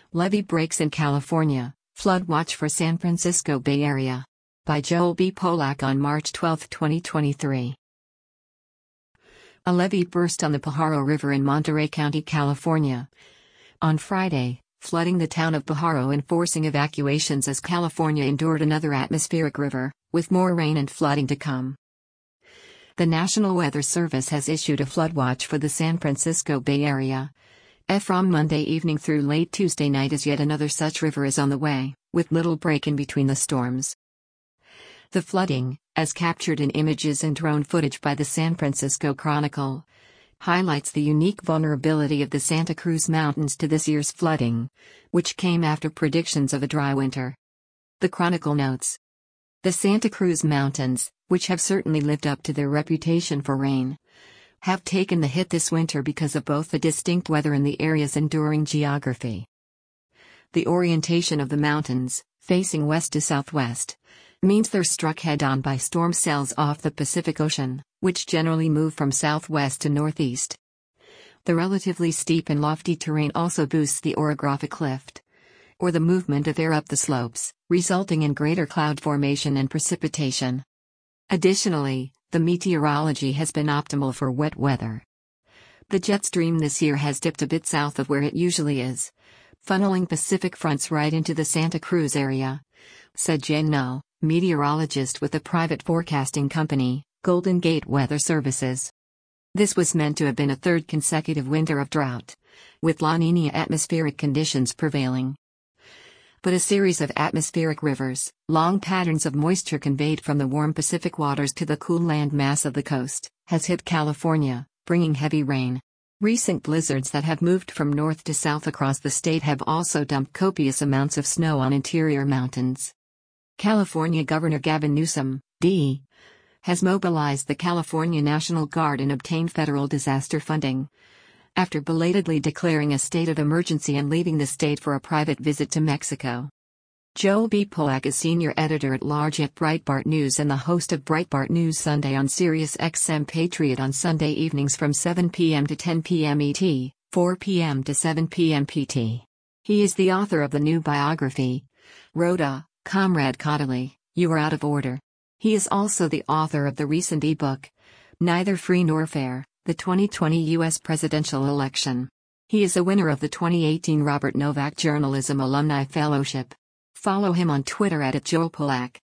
Levee breaks in California, flood watch for San Francisco Bay Area. By Joel B. Polak on March 12, 2023. A levee burst on the Pajaro River in Monterey County, California, on Friday, flooding the town of Pajaro and forcing evacuations as California endured another atmospheric river, with more rain and flooding to come. The National Weather Service has issued a flood watch for the San Francisco Bay Area, from Monday evening through late Tuesday night, as yet another such river is on the way, with little break in between the storms. The flooding, as captured in images and drone footage by the San Francisco Chronicle, highlights the unique vulnerability of the Santa Cruz Mountains to this year's flooding, which came after predictions of a dry winter. The Chronicle notes, the Santa Cruz Mountains, which have certainly lived up to their reputation for rain, have taken the hit this winter because of both the distinct weather and the area's enduring geography. The orientation of the mountains, facing west to southwest, means they're struck head-on by storm cells off the Pacific Ocean, which generally move from southwest to northeast. The relatively steep and lofty terrain also boosts the orographic lift, or the movement of air up the slopes, resulting in greater cloud formation and precipitation. Additionally, the meteorology has been optimal for wet weather. The jet stream this year has dipped a bit south of where it usually is, funneling Pacific fronts right into the Santa Cruz area, said Jen Null, meteorologist with the private forecasting company, Golden Gate Weather Services. This was meant to have been a third consecutive winter of drought, with La Niña atmospheric conditions prevailing. But a series of atmospheric rivers, long patterns of moisture conveyed from the warm Pacific waters to the cool land mass of the coast, has hit California, bringing heavy rain. Recent blizzards that have moved from north to south across the state have also dumped copious amounts of snow on interior mountains. California Governor Gavin Newsom, D., has mobilized the California National Guard and obtained federal disaster funding, after belatedly declaring a state of emergency and leaving the state for a private visit to Mexico. Joel B. Polak is senior editor-at-large at Breitbart News and the host of Breitbart News Sunday on Sirius XM Patriot on Sunday evenings from 7 p.m. to 10 p.m. ET, 4 p.m. to 7 p.m. PT. He is the author of the new biography, Rhoda, Comrade Caudill, You Are Out of Order. He is also the author of the recent ebook, Neither Free Nor Fair, the 2020 U.S. Presidential Election. He is a winner of the 2018 Robert Novak Journalism Alumni Fellowship. Follow him on Twitter @JoelPolak.